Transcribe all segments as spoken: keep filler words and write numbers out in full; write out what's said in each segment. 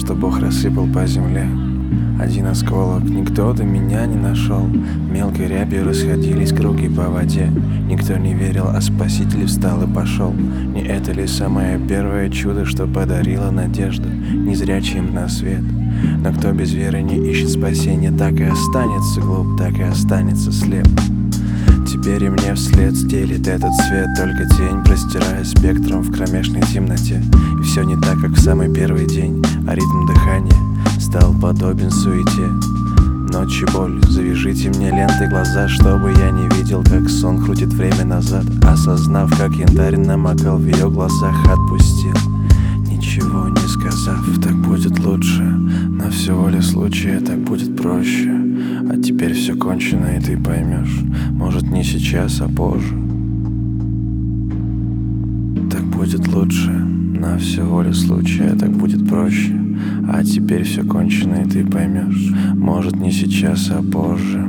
что Бог рассыпал по земле. Один осколок, никто до меня не нашел. Мелкой рябью расходились круги по воде. Никто не верил, а Спаситель встал и пошел. Не это ли самое первое чудо, что подарило надежду незрячим на свет? Но кто без веры не ищет спасения, так и останется глуп, так и останется слеп. Теперь и мне вслед стелит этот свет, только тень, простирая спектром в кромешной темноте. И все не так, как в самый первый день, а ритм дыхания стал подобен суете. Ночь и боль, завяжите мне лентой глаза, чтобы я не видел, как сон крутит время назад. Осознав, как янтарь намокал в ее глазах, отпустил, ничего не сказав. Так будет лучше, на все воля случая, так будет проще. А теперь все кончено, и ты поймешь, может, не сейчас, а позже. Так будет лучше, на все воля случая, так будет проще. А теперь все кончено, и ты поймешь, может, не сейчас, а позже.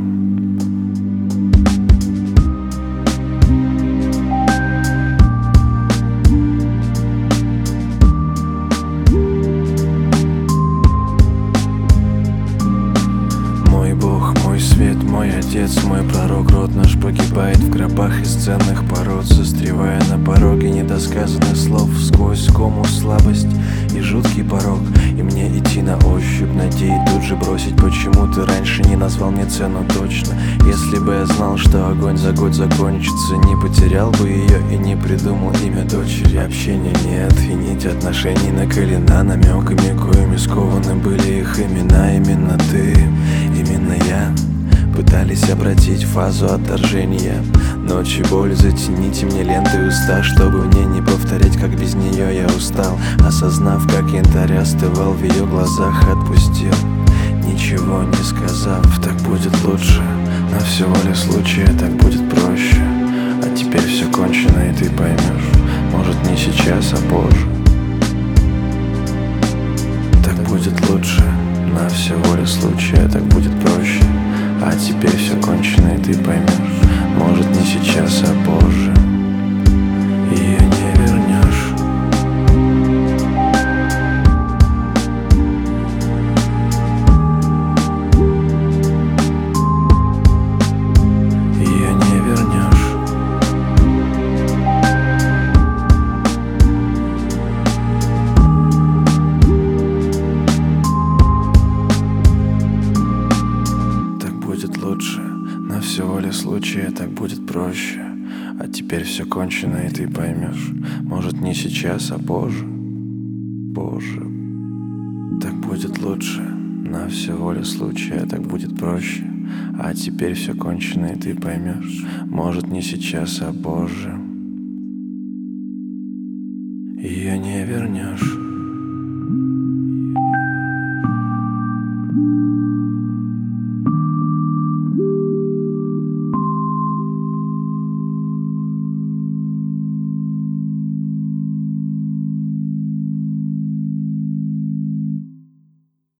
Мой Бог, мой свет, мой Отец, мой пророк, род наш погибает в гробах из ценных пород, застревая на пороге недосказанных слов, сквозь кому слабость и жуткий порог. И мне идти на ощупь, надеясь тут же бросить. Почему ты раньше не назвал мне цену точно? Если бы я знал, что огонь за год закончится, не потерял бы ее и не придумал имя дочери. Общения нет, и нить отношений наколена намеками, коими скованы были их имена. Именно ты, именно я пытались обратить фазу отторжения. Ночь и боль, затяните мне лентой уста, чтобы мне не повторять, как без нее я устал. Осознав, как янтарь остывал в ее глазах, отпустил, ничего не сказав. Так будет лучше, на все воля случая, так будет проще. А теперь все кончено, и ты поймешь, может, не сейчас, а позже. Так будет лучше, на все воля случая, так будет проще. А теперь все кончено, и ты поймешь, может, не сейчас, а позже. Ее не вернешь. Ее не вернешь. Будет лучше, на все воля случая, так будет проще. А теперь все кончено, и ты поймешь, может, не сейчас, а позже. Позже. Так будет лучше, на все воля случая, так будет проще. А теперь все кончено, и ты поймешь, может, не сейчас, а позже.